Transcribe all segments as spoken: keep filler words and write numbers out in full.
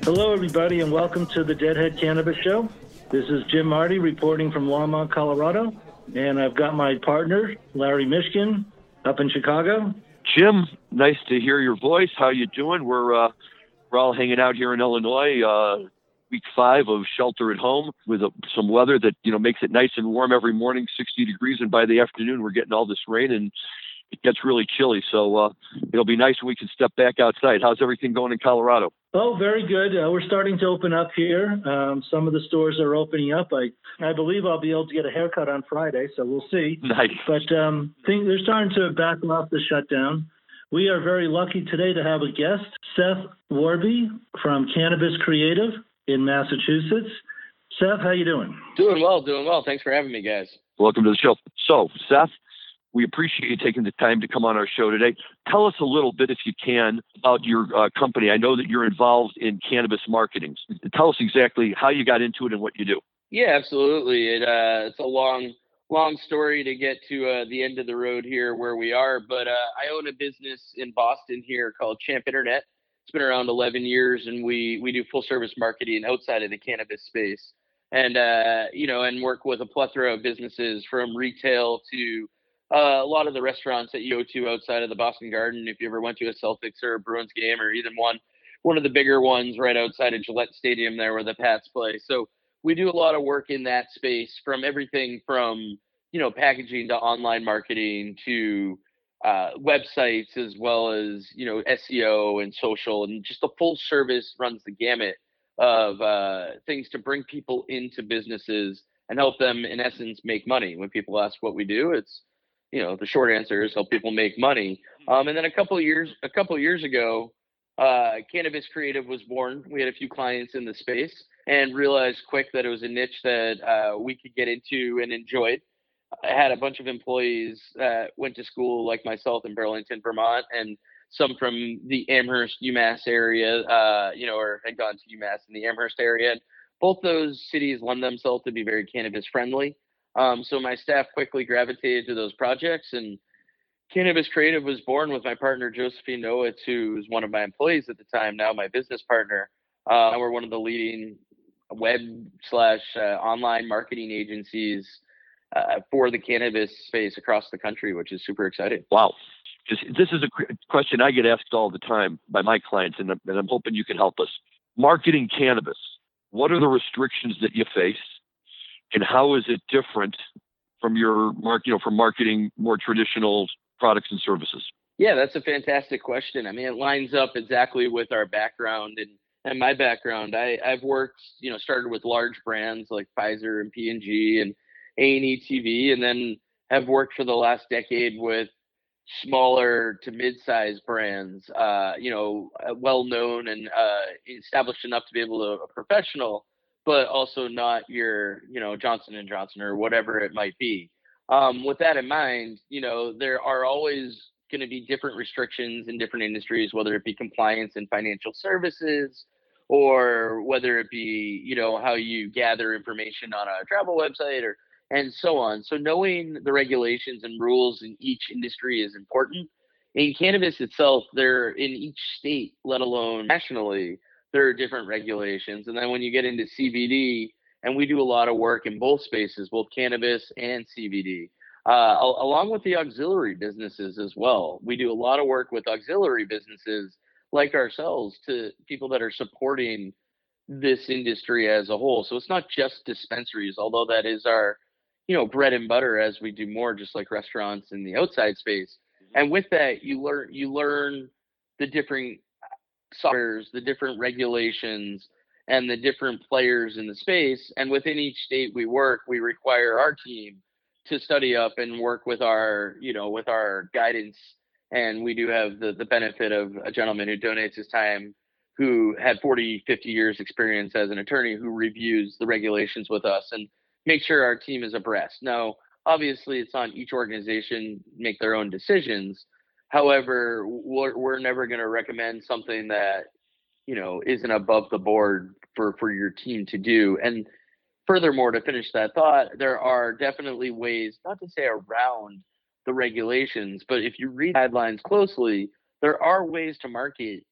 Hello, everybody, and welcome to the Deadhead Cannabis Show. This is Jim Marty reporting from Longmont, Colorado, and I've got my partner, Larry Mishkin, up in Chicago. Jim, nice to hear your voice. How you doing? We're uh, we're all hanging out here in Illinois, uh, week five of shelter at home with uh, some weather that you know makes it nice and warm every morning, sixty degrees, and by the afternoon we're getting all this rain and it gets really chilly. So uh, it'll be nice when we can step back outside. How's everything going in Colorado? Oh, very good. Uh, we're starting to open up here. Um, some of the stores are opening up. I, I believe I'll be able to get a haircut on Friday, so we'll see. Nice. But um, think they're starting to back off the shutdown. We are very lucky today to have a guest, Seth Warby from Cannabis Creative in Massachusetts. Seth, how you doing? Doing well, doing well. Thanks for having me, guys. Welcome to the show. So, Seth, we appreciate you taking the time to come on our show today. Tell us a little bit, if you can, about your uh, company. I know that you're involved in cannabis marketing. Tell us exactly how you got into it and what you do. Yeah, absolutely. It, uh, it's a long, long story to get to uh, the end of the road here where we are. But uh, I own a business in Boston here called Champ Internet. It's been around eleven years, and we we do full service marketing outside of the cannabis space, and uh, you know, and work with a plethora of businesses from retail to Uh, a lot of the restaurants that you go to outside of the Boston Garden, if you ever went to a Celtics or a Bruins game, or even one, one of the bigger ones right outside of Gillette Stadium there where the Pats play. So we do a lot of work in that space, from everything from, you know, packaging to online marketing to uh, websites, as well as, you know, S E O and social, and just the full service runs the gamut of uh, things to bring people into businesses and help them, in essence, make money. When people ask what we do, it's, you know, the short answer is help people make money. Um, and then a couple of years, a couple of years ago, uh, Cannabis Creative was born. We had a few clients in the space and realized quick that it was a niche that uh, we could get into and enjoyed. I had a bunch of employees that went to school like myself in Burlington, Vermont, and some from the Amherst, UMass area, uh, you know, or had gone to UMass in the Amherst area. And both those cities lend themselves to be very cannabis friendly. Um, so my staff quickly gravitated to those projects, and Cannabis Creative was born with my partner, Josephine Nowitz, who was one of my employees at the time, now my business partner. Uh, we're one of the leading web slash uh, online marketing agencies uh, for the cannabis space across the country, which is super exciting. Wow. This, this is a question I get asked all the time by my clients, and I'm, and I'm hoping you can help us. Marketing cannabis, what are the restrictions that you face? And how is it different from your mark, you know, from marketing more traditional products and services? Yeah, that's a fantastic question. I mean, it lines up exactly with our background and, and my background. I, I've worked, you know, started with large brands like Pfizer and P and G and A and E T V, and then have worked for the last decade with smaller to mid-sized brands, uh, you know, well-known and uh, established enough to be able to a professional, but also not your, you know, Johnson and Johnson or whatever it might be. Um, with that in mind, you know, there are always going to be different restrictions in different industries, whether it be compliance in financial services, or whether it be, you know, how you gather information on a travel website, or and so on. So knowing the regulations and rules in each industry is important. In cannabis itself, there in each state, let alone nationally, there are different regulations. And then when you get into C B D, and we do a lot of work in both spaces, both cannabis and C B D, uh, along with the auxiliary businesses as well. We do a lot of work with auxiliary businesses like ourselves, to people that are supporting this industry as a whole. So it's not just dispensaries, although that is our, you know, bread and butter as we do more, just like restaurants in the outside space. And with that, you learn you learn the different softwares, the different regulations, and the different players in the space. And within each state we work, we require our team to study up and work with our, you know, with our guidance. And we do have the, the benefit of a gentleman who donates his time, who had forty, fifty years experience as an attorney, who reviews the regulations with us and make sure our team is abreast. Now, obviously it's on each organization to make their own decisions. However, we're, we're never going to recommend something that, you know, isn't above the board for, for your team to do. And furthermore, to finish that thought, there are definitely ways, not to say around the regulations, but if you read guidelines closely, there are ways to market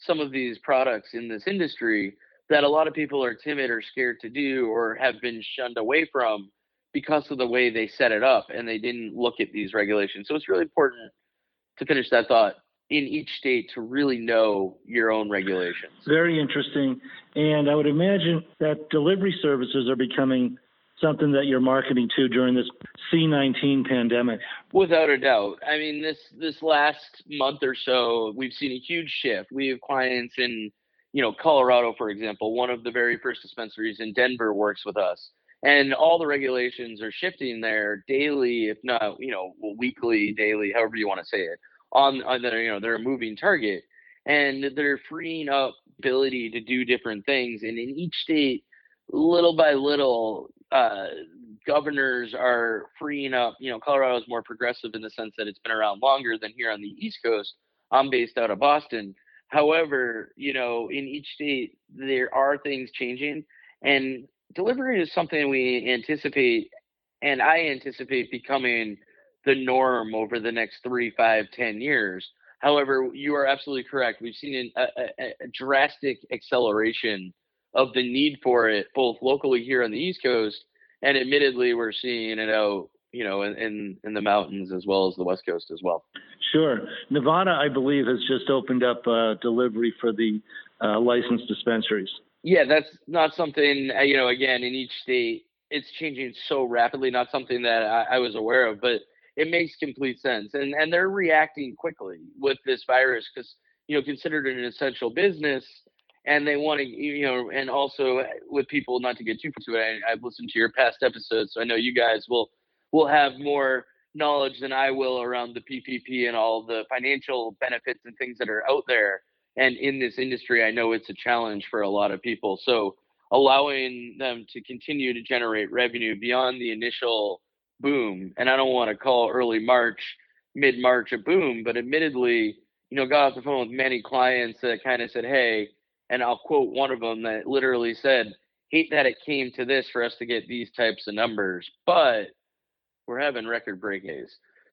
some of these products in this industry that a lot of people are timid or scared to do or have been shunned away from because of the way they set it up and they didn't look at these regulations. So it's really important to finish that thought in each state to really know your own regulations. Very interesting. And I would imagine that delivery services are becoming something that you're marketing to during this C nineteen pandemic. Without a doubt. I mean, this this last month or so, we've seen a huge shift. We have clients in, you know, Colorado, for example. One of the very first dispensaries in Denver works with us. And all the regulations are shifting there daily, if not, you know, weekly, daily, however you want to say it, on, on their, you know, they're a moving target. And they're freeing up ability to do different things. And in each state, little by little, uh, governors are freeing up. You know, Colorado is more progressive in the sense that it's been around longer than here on the East Coast. I'm based out of Boston. However, you know, in each state, there are things changing. And delivery is something we anticipate, and I anticipate becoming the norm over the next three, five, ten years. However, you are absolutely correct. We've seen a, a, a drastic acceleration of the need for it, both locally here on the East Coast, and admittedly, we're seeing it out, you know, in, in, in the mountains as well as the West Coast as well. Sure. Nevada, I believe, has just opened up uh, delivery for the uh, licensed dispensaries. Yeah, that's not something, you know, again, in each state, it's changing so rapidly, not something that I, I was aware of, but it makes complete sense. And and they're reacting quickly with this virus because, you know, considered an essential business, and they want to, you know, and also with people, not to get too into it, I, I've listened to your past episodes, so I know you guys will will have more knowledge than I will around the P P P and all the financial benefits and things that are out there. And in this industry, I know it's a challenge for a lot of people. So allowing them to continue to generate revenue beyond the initial boom, and I don't want to call early March, mid-March a boom, but admittedly, you know, got off the phone with many clients that kind of said, hey, and I'll quote one of them that literally said, hate that it came to this for us to get these types of numbers, but we're having record break days.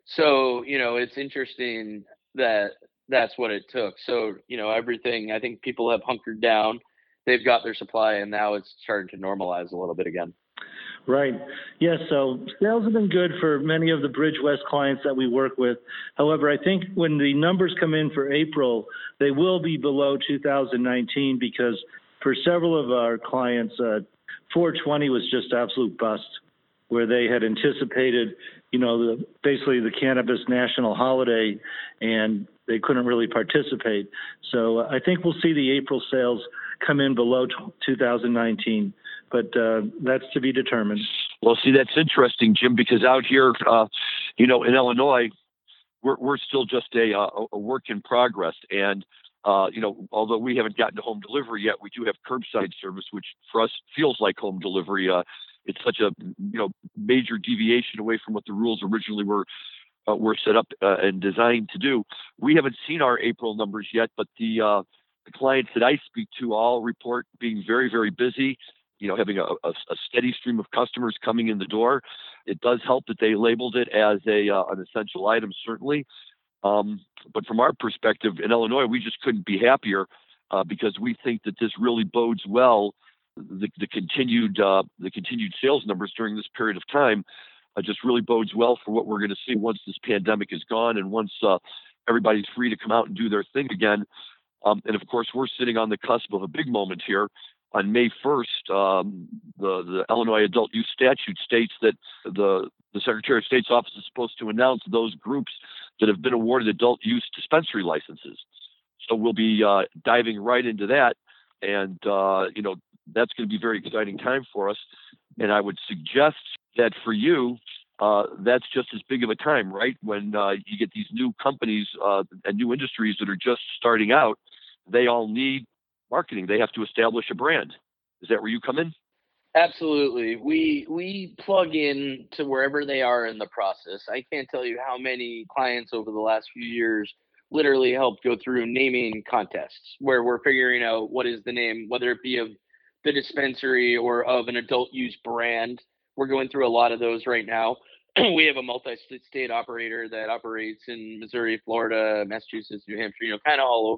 So, you know, it's interesting that that's what it took. So, you know, everything, I think people have hunkered down, they've got their supply, and now it's starting to normalize a little bit again. Right. Yes. So sales have been good for many of the Bridge West clients that we work with. However, I think when the numbers come in for April, they will be below two thousand nineteen because for several of our clients, uh, four twenty was just absolute bust, where they had anticipated, you know, the, basically the cannabis national holiday, and they couldn't really participate. So uh, I think we'll see the April sales come in below two thousand nineteen, but uh, that's to be determined. Well, see, that's interesting, Jim, because out here, uh, you know, in Illinois, we're we're still just a a, a work in progress, and uh, you know, although we haven't gotten to home delivery yet, we do have curbside service, which for us feels like home delivery. Uh, it's such a you know major deviation away from what the rules originally were. Uh, were set up uh, and designed to do. We haven't seen our April numbers yet, but the, uh, the clients that I speak to all report being very, very busy, you know, having a, a, a steady stream of customers coming in the door. It does help that they labeled it as a uh, an essential item, certainly. Um, but from our perspective in Illinois, we just couldn't be happier uh, because we think that this really bodes well the, the continued uh, the continued sales numbers during this period of time. Uh, just really bodes well for what we're going to see once this pandemic is gone and once uh, everybody's free to come out and do their thing again. Um, and of course, we're sitting on the cusp of a big moment here. On May first, um, the, the Illinois adult use statute states that the, the Secretary of State's office is supposed to announce those groups that have been awarded adult use dispensary licenses. So we'll be uh, diving right into that. And, uh, you know, that's going to be a very exciting time for us. And I would suggest that for you, uh, that's just as big of a time, right? When uh, you get these new companies uh, and new industries that are just starting out, they all need marketing. They have to establish a brand. Is that where you come in? Absolutely. We we plug in to wherever they are in the process. I can't tell you how many clients over the last few years literally helped go through naming contests where we're figuring out what is the name, whether it be of the dispensary or of an adult use brand. We're going through a lot of those right now. We have a multi-state operator that operates in Missouri, Florida, Massachusetts, New Hampshire, you know, kind of all over.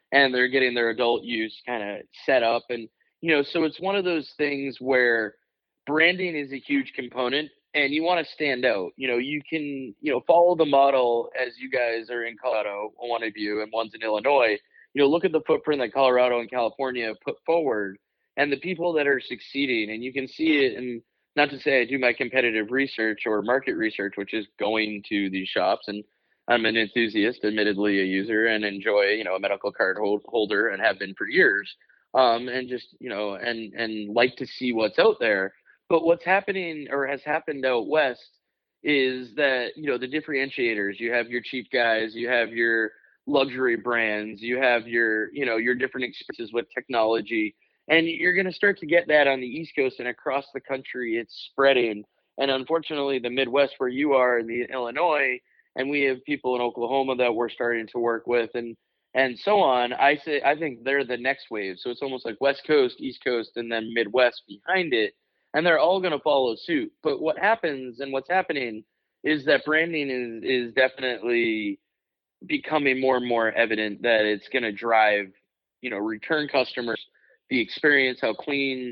and they're getting their adult use kind of set up. And, you know, so it's one of those things where branding is a huge component and you want to stand out. You know, you can, you know, follow the model as you guys are in Colorado, one of you, and one's in Illinois. You know, look at the footprint that Colorado and California put forward and the people that are succeeding. And you can see it. And not to say I do my competitive research or market research, which is going to these shops. And I'm an enthusiast, admittedly a user, and enjoy, you know, a medical card hold, holder and have been for years. Um, and just, you know, and, and like to see what's out there. But what's happening or has happened out west is that, you know, the differentiators, you have your cheap guys, you have your luxury brands, you have your, you know, your different experiences with technology, and you're going to start to get that on the East Coast and across the country. It's spreading. And unfortunately, the Midwest where you are in the Illinois, and we have people in Oklahoma that we're starting to work with and, and so on. I say, I think they're the next wave. So it's almost like West Coast, East Coast, and then Midwest behind it. And they're all going to follow suit. But what happens and what's happening is that branding is, is definitely becoming more and more evident that it's going to drive, you know, return customers, the experience, how clean,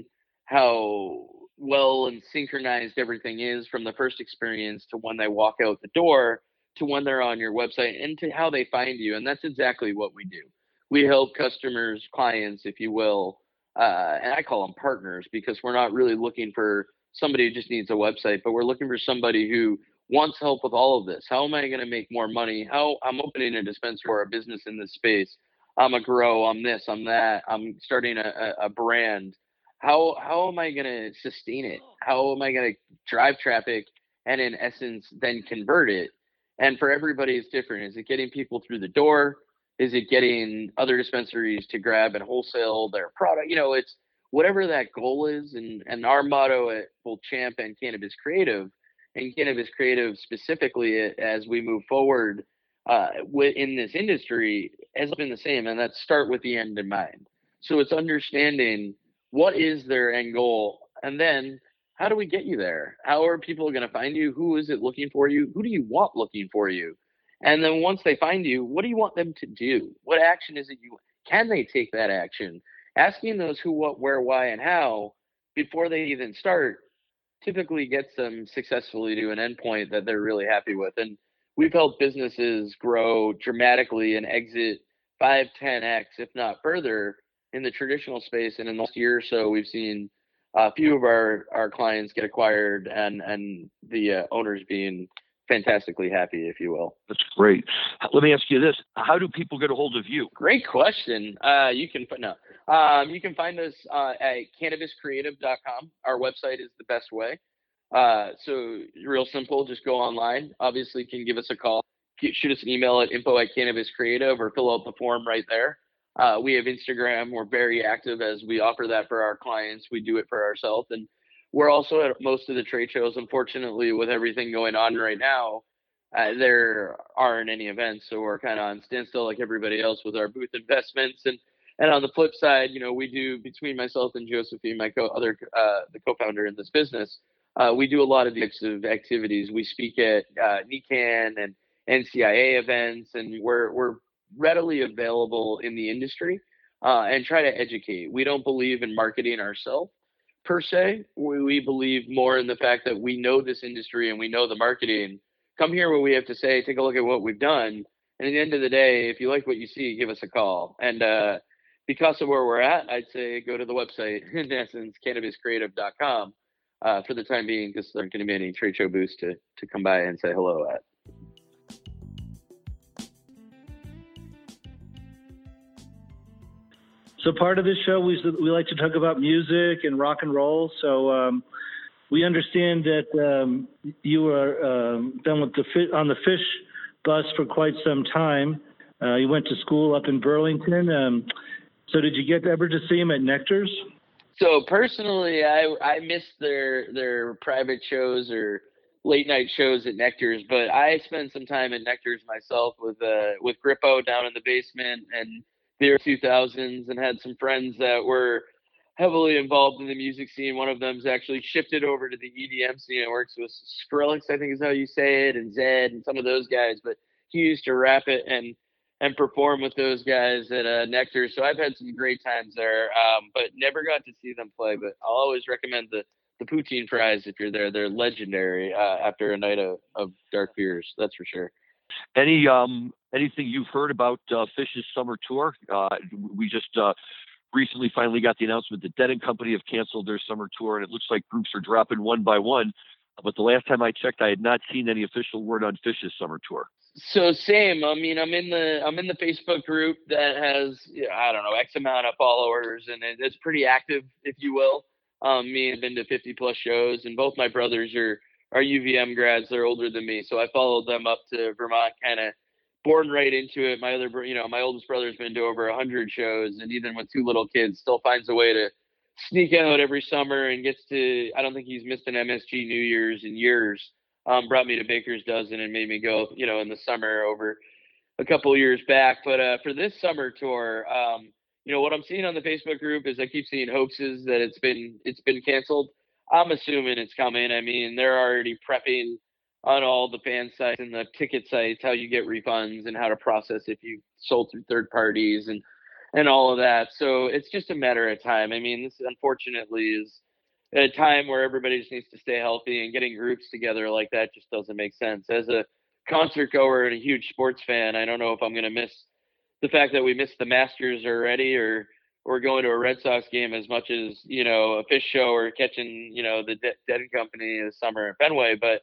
how well and synchronized everything is from the first experience to when they walk out the door to when they're on your website and to how they find you. And that's exactly what we do. We help customers, clients, if you will, uh, and I call them partners because we're not really looking for somebody who just needs a website, but we're looking for somebody who wants help with all of this. How am I going to make more money? How I'm opening a dispensary or a business in this space. I'm a grow. I'm this. I'm that. I'm starting a, a brand. How how am I going to sustain it? How am I going to drive traffic and in essence then convert it? And for everybody, it's different. Is it getting people through the door? Is it getting other dispensaries to grab and wholesale their product? You know, it's whatever that goal is. And, and our motto at both Champ and Cannabis Creative, and Cannabis Creative specifically as we move forward uh, in this industry, has been the same. And that's start with the end in mind. So it's understanding what is their end goal, and then how do we get you there? How are people going to find you? Who is it looking for you? Who do you want looking for you? And then once they find you, what do you want them to do? What action is it you can they take that action? Asking those who, what, where, why, and how before they even start typically gets them successfully to an endpoint that they're really happy with. And we've helped businesses grow dramatically and exit five, ten X, if not further, in the traditional space. And in the last year or so, we've seen a few of our, our clients get acquired and, and the uh, owners being fantastically happy, if you will. That's great. Let me ask you this. How do people get a hold of you? Great question. Uh, you can no, um, you can find us uh, at cannabis creative dot com. Our website is the best way. Uh, so real simple, just go online. Obviously, you can give us a call. Shoot us an email at info at cannabis creative or fill out the form right there. Uh, we have Instagram. We're very active as we offer that for our clients. We do it for ourselves. And we're also at most of the trade shows. Unfortunately, with everything going on right now, uh, there aren't any events. So we're kind of on standstill like everybody else with our booth investments. And and on the flip side, you know, we do, between myself and Josephine, my co other uh, the co-founder in this business, uh, we do a lot of these types of activities. We speak at uh, NECANN and N C I A events, and we're we're readily available in the industry uh, and try to educate. We don't believe in marketing ourselves per se. We, we believe more in the fact that we know this industry and we know the marketing. Come hear what we have to say, take a look at what we've done. And at the end of the day, if you like what you see, give us a call. And uh, because of where we're at, I'd say go to the website, in essence, cannabis creative dot com uh, for the time being, because there aren't going to be any trade show booths to, to come by and say hello at. So part of this show, we we like to talk about music and rock and roll. So um, we understand that um, you were um, been with the fi- on the Fish bus for quite some time. Uh, you went to school up in Burlington. Um, so did you get ever to see him at Nectar's? So personally, I I missed their their private shows or late night shows at Nectar's, but I spent some time at Nectar's myself with uh with Grippo down in the basement and the early two thousands, and had some friends that were heavily involved in the music scene. One of them's actually shifted over to the E D M scene and works with Skrillex, I think is how you say it, and Zed and some of those guys. But he used to rap it, and and perform with those guys at uh, Nectar. So I've had some great times there, um, but never got to see them play. But I'll always recommend the the poutine fries if you're there. They're legendary uh, after a night of, of dark beers. That's for sure. Any um anything you've heard about uh, Phish's summer tour? Uh, we just uh, recently finally got the announcement that Dead and Company have canceled their summer tour, and it looks like groups are dropping one by one. But the last time I checked, I had not seen any official word on Phish's summer tour. So same. I mean, I'm in the I'm in the Facebook group that has, you know, I don't know, X amount of followers, and it, it's pretty active, if you will. Um, me, I've been to fifty plus shows, and both my brothers are are U V M grads. They're older than me, so I followed them up to Vermont, kind of born right into it. My other, you know, my oldest brother's been to over a hundred shows, and even with two little kids, still finds a way to sneak out every summer and gets to. I don't think he's missed an M S G New Year's in years. Um, brought me to Baker's Dozen and made me go, you know, in the summer over a couple of years back. But uh, for this summer tour, um, you know, what I'm seeing on the Facebook group is I keep seeing hoaxes that it's been it's been canceled. I'm assuming it's coming. I mean, they're already prepping on all the fan sites and the ticket sites how you get refunds and how to process if you sold through third parties and and all of that. So it's just a matter of time. I mean, this unfortunately is a time where everybody just needs to stay healthy, and getting groups together like that just doesn't make sense. As a concert goer and a huge sports fan, I don't know if I'm going to miss the fact that we missed the Masters already, or or going to a Red Sox game as much as, you know, a Phish show or catching, you know, the De- Dead and Company this summer at Fenway. But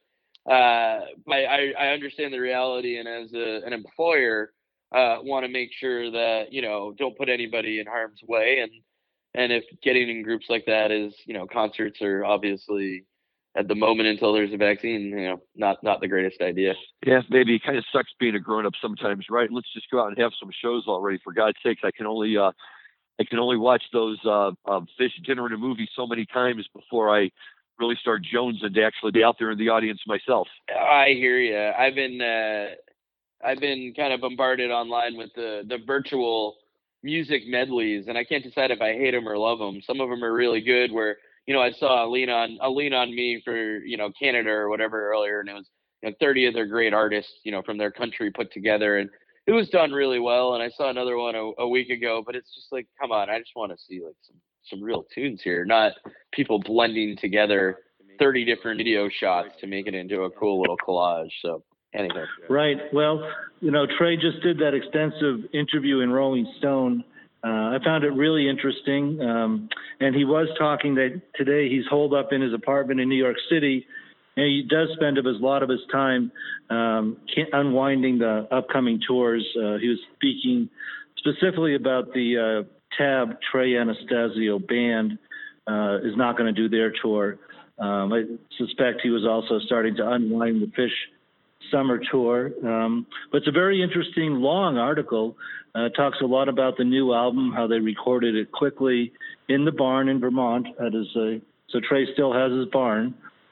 uh, I, I understand the reality, and as a, an employer, uh, want to make sure that, you know, don't put anybody in harm's way. And and if getting in groups like that is, you know, concerts are obviously at the moment until there's a vaccine, you know, not not the greatest idea. Yeah, maybe it kind of sucks being a grown up sometimes, right? Let's just go out and have some shows already. For God's sakes, I can only uh, I can only watch those uh, uh, Phish dinner and a movie so many times before I really start jonesing to actually be out there in the audience myself. I hear you. I've been uh, I've been kind of bombarded online with the the virtual music medleys, and I can't decide if I hate them or love them. Some of them are really good. Where, you know, I saw a lean on a lean on me for, you know, Canada or whatever earlier, and it was, you know, thirty of their great artists, you know, from their country put together, and it was done really well. And I saw another one a, a week ago, but it's just like, come on, I just want to see like some some real tunes here, not people blending together thirty different video shots to make it into a cool little collage. So anyway. Right. Well, you know, Trey just did that extensive interview in Rolling Stone. Uh, I found it really interesting. Um, and he was talking that today he's holed up in his apartment in New York City, and he does spend a lot of his time um, unwinding the upcoming tours. Uh, he was speaking specifically about the uh, Tab Trey Anastasio band uh, is not going to do their tour. Um, I suspect he was also starting to unwind the Phish summer tour. Um, but it's a very interesting, long article. Uh, talks a lot about the new album, how they recorded it quickly in the barn in Vermont. That is a, so Trey still has his barn.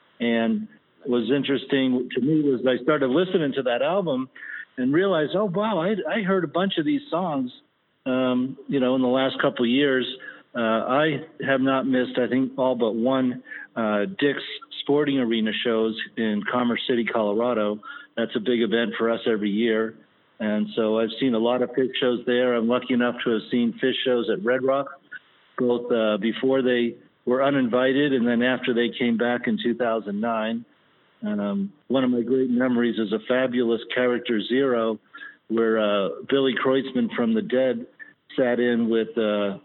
And what was interesting to me was I started listening to that album and realized, oh, wow, I, I heard a bunch of these songs, um, you know, in the last couple of years. Uh, I have not missed, I think, all but one uh, Dick's Sporting Arena shows in Commerce City, Colorado. That's a big event for us every year. And so I've seen a lot of Phish shows there. I'm lucky enough to have seen Phish shows at Red Rock, both uh, before they were uninvited and then after they came back in two thousand nine. And um, one of my great memories is a fabulous Character Zero, where uh, Billy Kreutzmann from The Dead sat in with uh,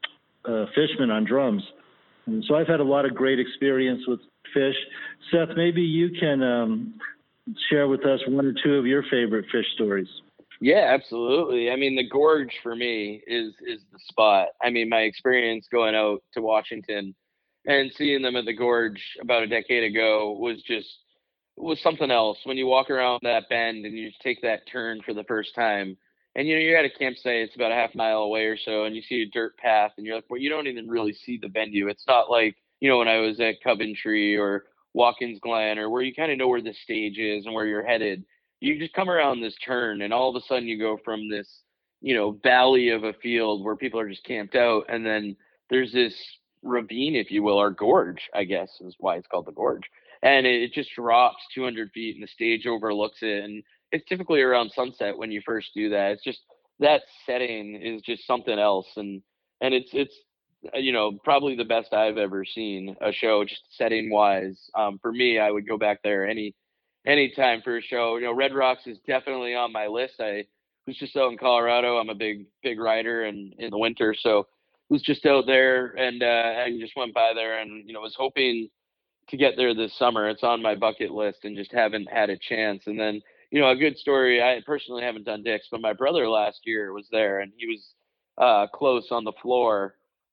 uh, Fishman on drums. And so I've had a lot of great experience with Phish. Seth, maybe you can um, share with us one or two of your favorite Phish stories. Yeah, absolutely. I mean, the Gorge for me is is the spot. I mean, my experience going out to Washington and seeing them at the Gorge about a decade ago was just was something else. When you walk around that bend and you take that turn for the first time, and you know you're at a campsite, it's about a half mile away or so, and you see a dirt path, and you're like, well, you don't even really see the venue. It's not like, you know, when I was at Coventry or Watkins Glen, or where you kind of know where the stage is and where you're headed. You just come around this turn, and all of a sudden you go from this, you know, valley of a field where people are just camped out, and then there's this ravine, if you will, or gorge, I guess is why it's called the Gorge. And it, it just drops two hundred feet, and the stage overlooks it. And it's typically around sunset when you first do that. It's just that setting is just something else. And, and it's, it's, uh, you know, probably the best I've ever seen a show just setting wise. Um, for me, I would go back there any, any time for a show. You know, Red Rocks is definitely on my list. I was just out in Colorado. I'm a big, big rider and in the winter. So was just out there and, uh, I just went by there and, you know, was hoping to get there this summer. It's on my bucket list and just haven't had a chance. And then, you know, a good story. I personally haven't done Dick's, but my brother last year was there and he was uh, close on the floor.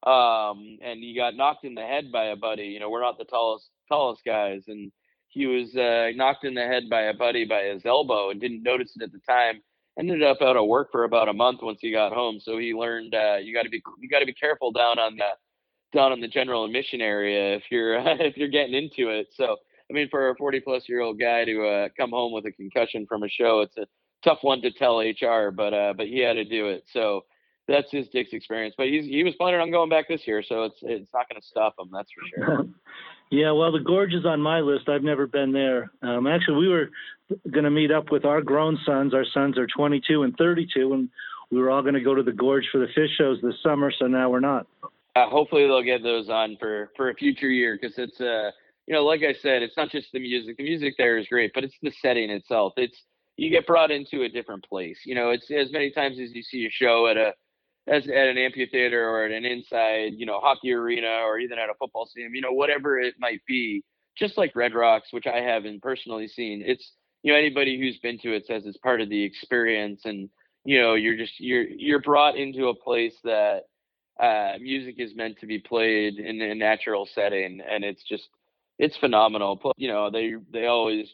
Um, and he got knocked in the head by a buddy. You know, we're not the tallest tallest guys, and he was uh, knocked in the head by a buddy by his elbow and didn't notice it at the time. Ended up out of work for about a month once he got home. So he learned uh, you got to be you got to be careful down on the down in the general admission area if you're uh, if you're getting into it. So I mean, for a forty plus year old guy to uh, come home with a concussion from a show, it's a tough one to tell H R, but uh, but he had to do it. So that's his Dick's experience. But he's he was planning on going back this year, so it's it's not going to stop him. That's for sure. Yeah, well, the Gorge is on my list. I've never been there. Um, actually, we were going to meet up with our grown sons. Our sons are twenty-two and thirty-two, and we were all going to go to the Gorge for the fish shows this summer. So now we're not. Uh, hopefully they'll get those on for, for a future year. Cause it's, uh, you know, like I said, it's not just the music, the music there is great, but it's the setting itself. It's, you get brought into a different place. You know, it's as many times as you see a show at a, as at an amphitheater or at an inside, you know, hockey arena or even at a football stadium, you know, whatever it might be, just like Red Rocks, which I haven't personally seen. It's, you know, anybody who's been to it says it's part of the experience. And, you know, you're just, you're, you're brought into a place that, uh music is meant to be played in a natural setting, and it's just it's phenomenal. You know, they they always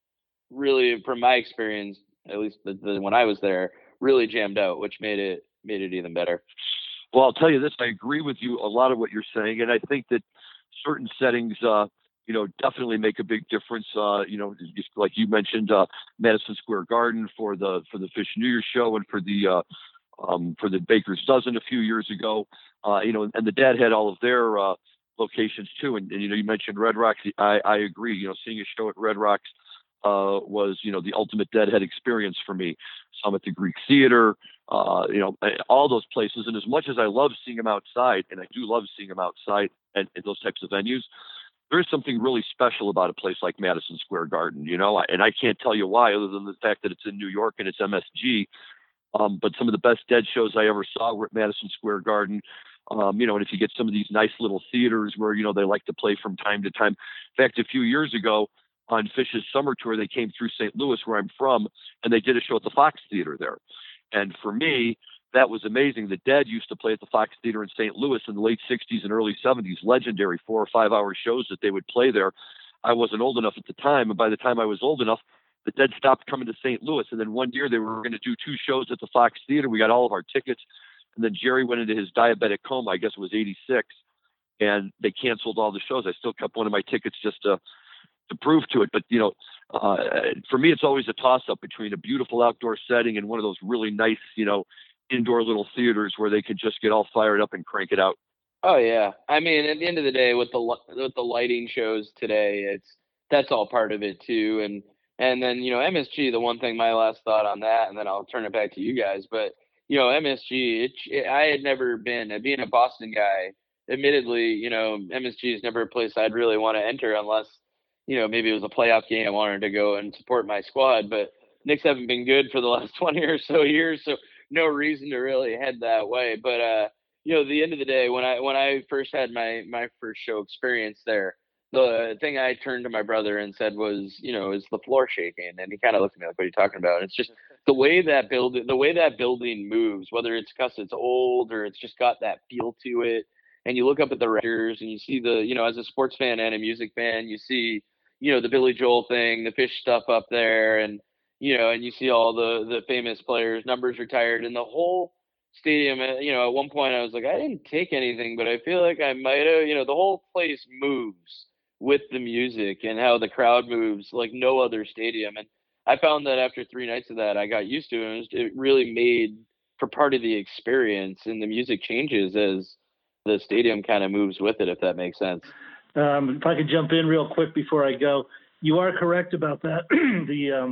really, from my experience, at least the, the, when I was there, really jammed out, which made it made it even better. Well, I'll tell you this, I agree with you a lot of what you're saying, and I think that certain settings uh you know definitely make a big difference. Uh you know, just like you mentioned, uh Madison Square Garden for the for the Fish New Year show, and for the uh Um, for the Baker's Dozen a few years ago, uh, you know, and the Dad had all of their uh, locations too. And, and, you know, you mentioned Red Rocks. I, I agree. You know, seeing a show at Red Rocks uh, was, you know, the ultimate Deadhead experience for me. Some at the Greek Theater, uh, you know, all those places. And as much as I love seeing them outside, and I do love seeing them outside and, and those types of venues, there is something really special about a place like Madison Square Garden, you know, and I can't tell you why, other than the fact that it's in New York and it's M S G. Um, but some of the best Dead shows I ever saw were at Madison Square Garden. Um, you know, and if you get some of these nice little theaters where, you know, they like to play from time to time. In fact, a few years ago on Fish's summer tour, they came through Saint Louis, where I'm from, and they did a show at the Fox Theater there. And for me, that was amazing. The Dead used to play at the Fox Theater in Saint Louis in the late sixties and early seventies, legendary four or five hour shows that they would play there. I wasn't old enough at the time, and by the time I was old enough, the Dead stopped coming to Saint Louis. And then one year they were going to do two shows at the Fox Theater. We got all of our tickets. And then Jerry went into his diabetic coma. I guess it was eighty-six. And they canceled all the shows. I still kept one of my tickets just to, to prove to it. But, you know, uh, for me, it's always a toss up between a beautiful outdoor setting and one of those really nice, you know, indoor little theaters where they could just get all fired up and crank it out. Oh yeah. I mean, at the end of the day, with the, with the lighting shows today, it's, that's all part of it too. And, And then, you know, M S G, the one thing, my last thought on that, and then I'll turn it back to you guys. But, you know, M S G, it, it, I had never been, being a Boston guy, admittedly, you know, M S G is never a place I'd really want to enter unless, you know, maybe it was a playoff game. I wanted to go and support my squad. But Knicks haven't been good for the last twenty or so years, so no reason to really head that way. But, uh, you know, at the end of the day, when I when I first had my, my first show experience there, the thing I turned to my brother and said was, you know, is the floor shaking? And he kind of looked at me like, what are you talking about? And it's just the way that building, the way that building moves, whether it's because it's old or it's just got that feel to it. And you look up at the Raiders and you see the, you know, as a sports fan and a music fan, you see, you know, the Billy Joel thing, the Fish stuff up there, and, you know, and you see all the, the famous players, numbers retired, and the whole stadium. You know, at one point I was like, I didn't take anything, but I feel like I might have, you know, the whole place moves with the music and how the crowd moves like no other stadium. And I found that after three nights of that, I got used to it. It really made for part of the experience, and the music changes as the stadium kind of moves with it, if that makes sense. Um, if I could jump in real quick before I go, you are correct about that. the um,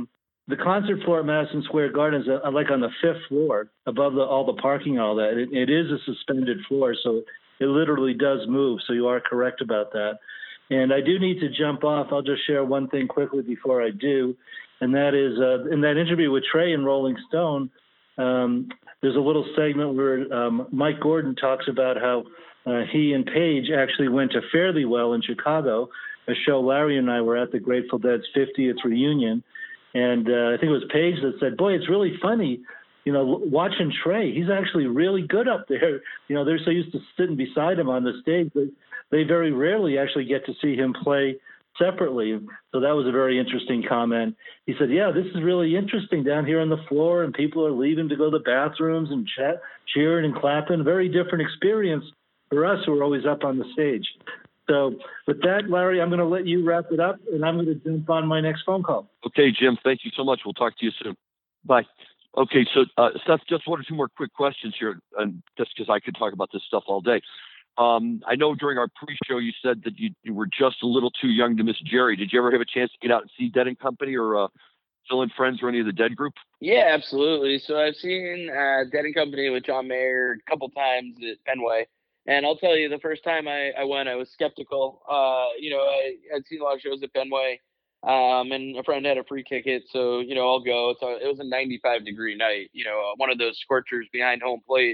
the concert floor at Madison Square Garden is uh, like on the fifth floor above the, all the parking, all that. It, it is a suspended floor, so it literally does move. So you are correct about that. And I do need to jump off. I'll just share one thing quickly before I do, and that is uh, in that interview with Trey in Rolling Stone, um, there's a little segment where um, Mike Gordon talks about how uh, he and Paige actually went to Fare Thee Well in Chicago, a show Larry and I were at, the Grateful Dead's fiftieth reunion. And uh, I think it was Paige that said, boy, it's really funny, you know, watching Trey. He's actually really good up there. You know, they're so used to sitting beside him on the stage, but they very rarely actually get to see him play separately. So that was a very interesting comment. He said, yeah, this is really interesting down here on the floor, and people are leaving to go to the bathrooms and chat, cheering and clapping. Very different experience for us who are always up on the stage. So with that, Larry, I'm going to let you wrap it up, and I'm going to jump on my next phone call. Okay, Jim, thank you so much. We'll talk to you soon. Bye. Okay, so uh, Seth, just one or two more quick questions here, and just because I could talk about this stuff all day. Um, I know during our pre-show you said that you, you were just a little too young to miss Jerry. Did you ever have a chance to get out and see Dead and Company or uh, Phil and Friends or any of the Dead group? Yeah, absolutely. So I've seen uh, Dead and Company with John Mayer a couple times at Fenway. And I'll tell you, the first time I, I went, I was skeptical. Uh, you know, I had seen a lot of shows at Fenway, um, and a friend had a free ticket, so, you know, I'll go. So it was a ninety-five degree night, you know, one of those scorchers behind home plate,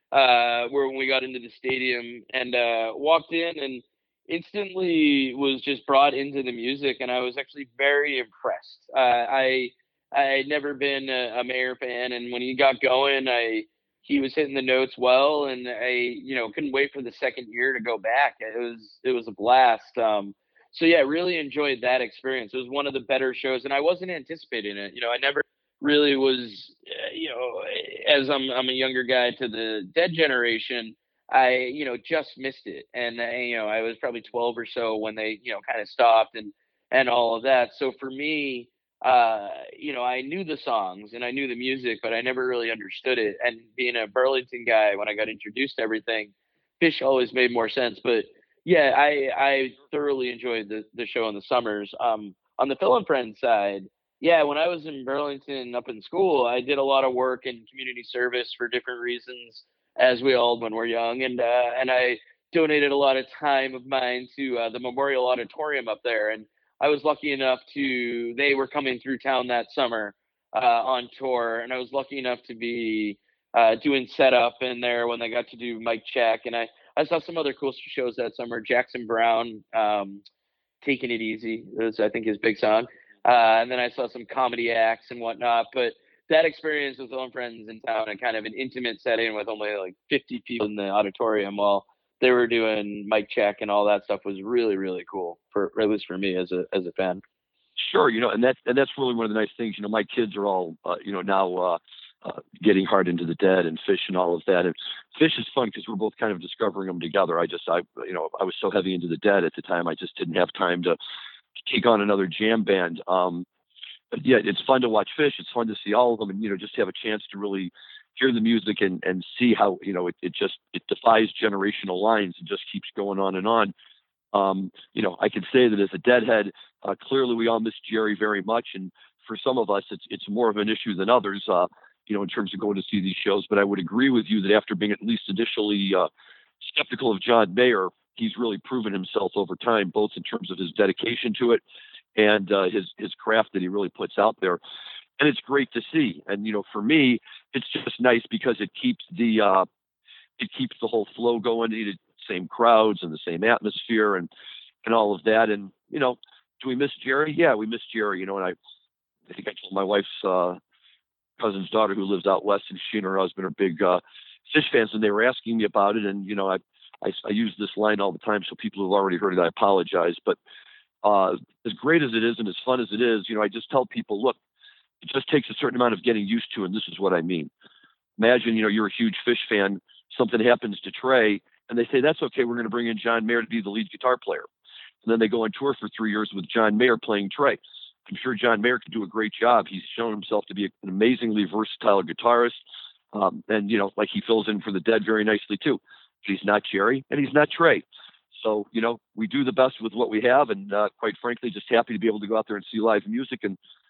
uh, where when we got into the stadium and uh, walked in and instantly was just brought into the music, and I was actually very impressed. Uh, I I had never been a, a Mayer fan, and when he got going, I he was hitting the notes well, and I, you know, couldn't wait for the second year to go back. It was, it was a blast. Um, so yeah, really enjoyed that experience. It was one of the better shows, and I wasn't anticipating it. You know, I never really was, uh, you know, as I'm, I'm a younger guy to the Dead generation, I, you know, just missed it. And, uh, you know, I was probably twelve or so when they, you know, kind of stopped and, and all of that. So for me, uh, you know, I knew the songs and I knew the music, but I never really understood it. And being a Burlington guy, when I got introduced to everything, Phish always made more sense. But yeah, I I thoroughly enjoyed the the show in the summers. Um, on the Phil and Friends side, yeah, when I was in Burlington up in school, I did a lot of work in community service for different reasons, as we all when we're young, and uh, and I donated a lot of time of mine to uh, the Memorial Auditorium up there, and I was lucky enough to, they were coming through town that summer uh, on tour, and I was lucky enough to be uh, doing setup in there when they got to do Mic Check. And I, I saw some other cool shows that summer. Jackson Brown, um, Taking It Easy, was, I think, his big song. Uh, and then I saw some comedy acts and whatnot. But that experience with Phil and Friends in town and kind of an intimate setting with only like fifty people in the auditorium while they were doing Mic Check and all that stuff was really, really cool, for at least for me as a as a fan. Sure, you know, and that's and that's really one of the nice things. You know, my kids are all, uh, you know, now uh, uh, getting hard into the Dead and Phish and all of that. And Phish is fun because we're both kind of discovering them together. I just, I, you know, I was so heavy into the Dead at the time, I just didn't have time to take on another jam band. Um, but yeah, it's fun to watch Phish. It's fun to see all of them, and you know, just have a chance to really hear the music and, and see how, you know, it, it just, it defies generational lines and just keeps going on and on. Um, you know, I could say that as a Deadhead, uh, clearly we all miss Jerry very much. And for some of us, it's, it's more of an issue than others, uh, you know, in terms of going to see these shows. But I would agree with you that after being at least initially uh, skeptical of John Mayer, he's really proven himself over time, both in terms of his dedication to it and uh, his, his craft that he really puts out there. And it's great to see. And, you know, for me, it's just nice because it keeps the, uh, it keeps the whole flow going, the same crowds and the same atmosphere and, and all of that. And, you know, do we miss Jerry? Yeah, we miss Jerry, you know, and I, I think I told my wife's uh, cousin's daughter who lives out west, and she and her husband are big uh, Phish fans, and they were asking me about it. And, you know, I, I, I use this line all the time, so people who've already heard it, I apologize. But uh, as great as it is and as fun as it is, you know, I just tell people, look, it just takes a certain amount of getting used to, and this is what I mean. Imagine, you know, you're a huge Phish fan, something happens to Trey, and they say, that's okay, we're going to bring in John Mayer to be the lead guitar player. And then they go on tour for three years with John Mayer playing Trey. I'm sure John Mayer can do a great job. He's shown himself to be an amazingly versatile guitarist. Um, and, you know, like he fills in for the Dead very nicely too. But he's not Jerry and he's not Trey. So, you know, we do the best with what we have. And uh, quite frankly, just happy to be able to go out there and see live music and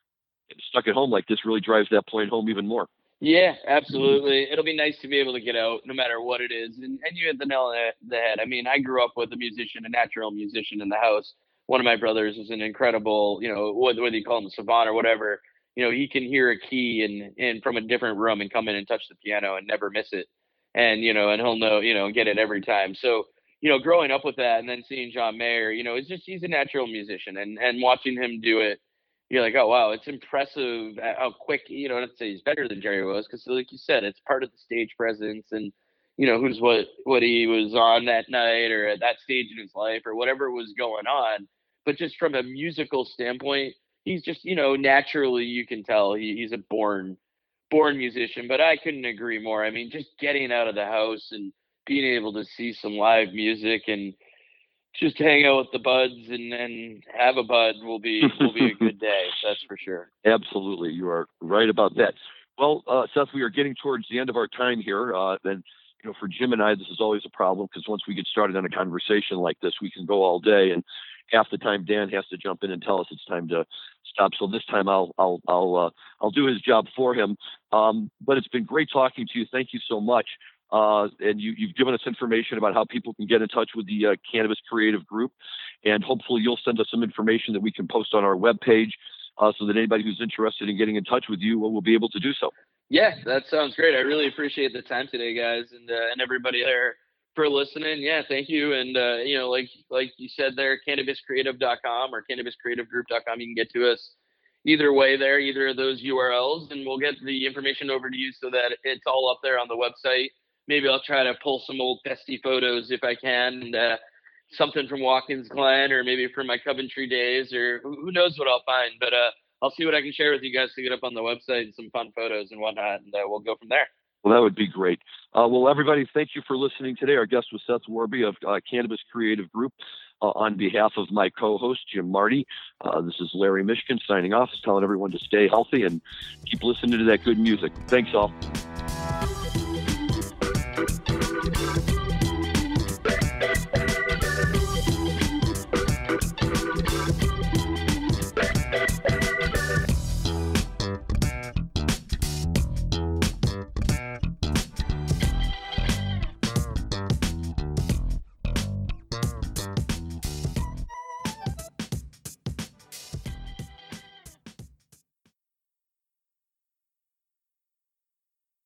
stuck at home like this really drives that point home even more. Yeah, absolutely. It'll be nice to be able to get out no matter what it is. And, and you hit the nail on the head. I mean, I grew up with a musician, a natural musician in the house. One of my brothers is an incredible, you know, whether you call him a savant or whatever, you know, he can hear a key in, in from a different room and come in and touch the piano and never miss it. And, you know, and he'll know, you know, get it every time. So, you know, growing up with that and then seeing John Mayer, you know, it's just, he's a natural musician, and, and watching him do it, you're like, oh, wow, it's impressive how quick, you know, not to say he's better than Jerry was, because like you said, it's part of the stage presence and, you know, who's what, what he was on that night or at that stage in his life or whatever was going on. But just from a musical standpoint, he's just, you know, naturally you can tell he, he's a born, born musician. But I couldn't agree more. I mean, just getting out of the house and being able to see some live music and just hang out with the buds and, and have a bud will be will be a good day. That's for sure. Absolutely. You are right about that. Well, uh, Seth, we are getting towards the end of our time here. Uh, and, you know, for Jim and I, this is always a problem because once we get started on a conversation like this, we can go all day. And half the time Dan has to jump in and tell us it's time to stop. So this time I'll I'll I'll uh, I'll do his job for him. Um, but it's been great talking to you. Thank you so much. Uh, and you, you've given us information about how people can get in touch with the uh, Cannabis Creative Group, and hopefully you'll send us some information that we can post on our webpage uh, so that anybody who's interested in getting in touch with you will, will be able to do so. Yeah, that sounds great. I really appreciate the time today, guys, and uh, and everybody there for listening. Yeah, thank you. And uh, you know, like like you said there, cannabis creative dot com or cannabis creative group dot com. You can get to us either way there, either of those U R Ls, and we'll get the information over to you so that it's all up there on the website. Maybe I'll try to pull some old festy photos if I can, and uh, something from Watkins Glen or maybe from my Coventry days, or who, who knows what I'll find. But uh, I'll see what I can share with you guys to get up on the website and some fun photos and whatnot, and uh, we'll go from there. Well, that would be great. Uh, well, everybody, thank you for listening today. Our guest was Seth Warby of uh, Cannabis Creative Group. Uh, on behalf of my co-host, Jim Marty, uh, this is Larry Mishkin signing off, telling everyone to stay healthy and keep listening to that good music. Thanks all.